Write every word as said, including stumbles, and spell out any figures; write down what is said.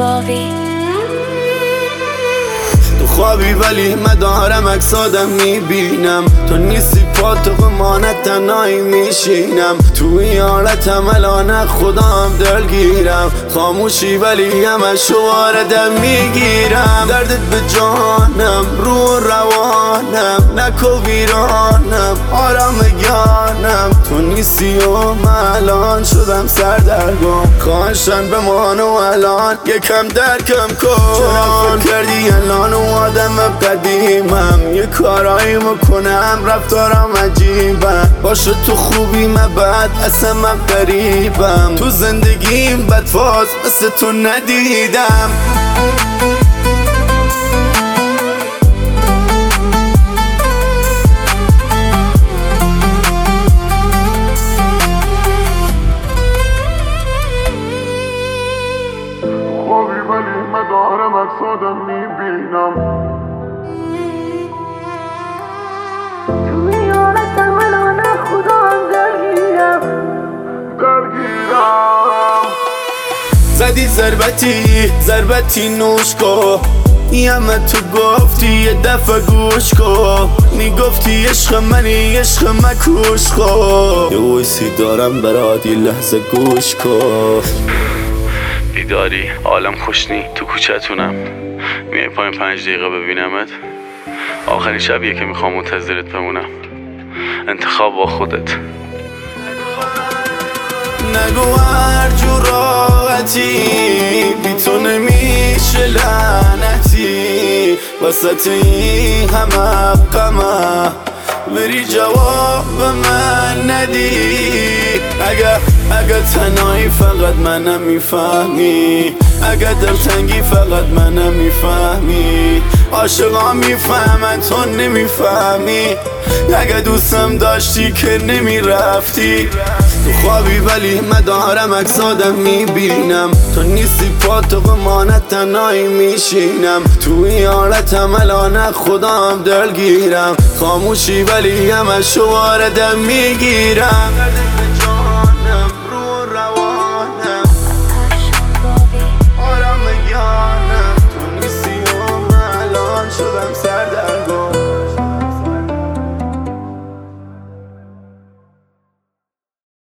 باوی. تو خوابی ولی مدارم اکسادم میبینم، تو نیستی پاتو قمانت تنهایی میشینم، تو این حالتم الان خودم دلگیرم، خاموشی ولی همشو واردم میگیرم، دردت به جانم رو روانم، نکو ویرانم آرام گیانم، تو نیستی و من الان شدم سردرگم، خواهشن بمان و الان یکم درکم کن، چرا فکر کردی الان و آدم قدیمم، یه کارایی میکنم رفتارم عجیبم، باشه تو خوبی من بد اصلا من غریبم، تو زندگیم بدفاز مثل تو ندیدم. خوابی ولی من دارم اکسادم میبینم، توی حالتم الان خودم درگیرم درگیرم. زدی ضربتی ضربتی نوش کو، همه تو گفتی یه دفعه گوش کو، میگفتی عشق منی عشق مکوش خو، یه ویسی دارم برات یه لحظه گوش کو، بیداری عالم خوشنی تو کوچتونم، میای پایین پنج دقیقه ببینمت، آخرین شبیه که میخوام منتظرت بمونم، انتخاب با خودت. نگو هر جور راحتی بی تو نمیشه لعنتی، وسط این همه غمه بری جواب من ندی، اگه اگه تنهایی فقط منم میفهمی، اگه دلتنگی فقط منم میفهمی، عاشقا میفهمن تو نمیفهمی، اگه دوستم داشتی که نمیرفتی، تو خوابی ولی من دارم اکسادم میبینم، تو نیستی پاتو قمانت تنهایی میشینم، تو این حالتم الان خودم دلگیرم، خاموشی ولی همشو واردم میگیرم.